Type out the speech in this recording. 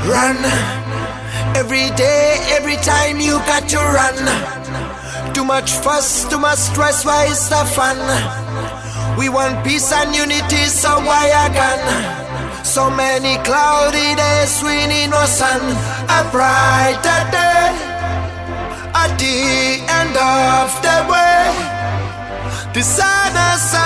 Run. Every day, every time you got to run. Too much fuss, too much stress, why is the fun? We want peace and unity, so why again? So many cloudy days, we need no sun. A brighter day, at the end of the way. The sun has